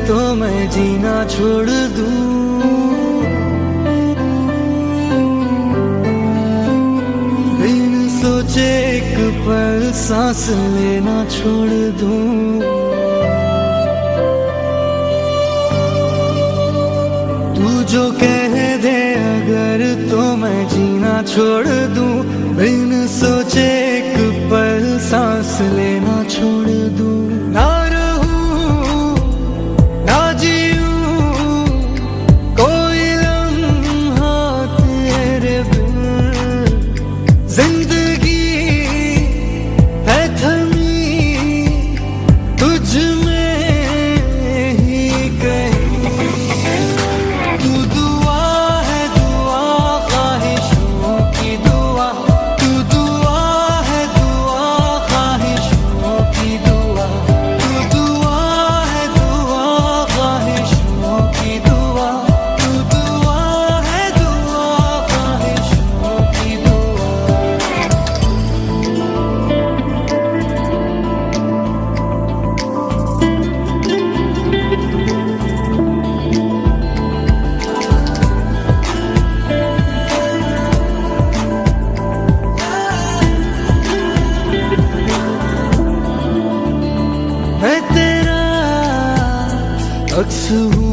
तो मैं जीना छोड़ दूं, बिन सोचे एक पल सांस लेना छोड़ दूं। तू जो कह दे अगर तो मैं जीना छोड़ दूं, बिन सोचे एक पल सांस लेना छोड़ दूं। ना रहूं ना जीऊं कोई लम्हा तेरे बिन, जिंदगी है थमी तुझ में ही कहीं। तू दुआ है दुआ ख्वाहिशों की दुआ, तू दुआ है दुआ ख्वाहिशों की दुआ, तू दुआ है दुआ ख्वाहिशों की दुआ, तू दुआ है दुआ ख्वाहिशों की दुआ। मैं तेरा अक्स हूँ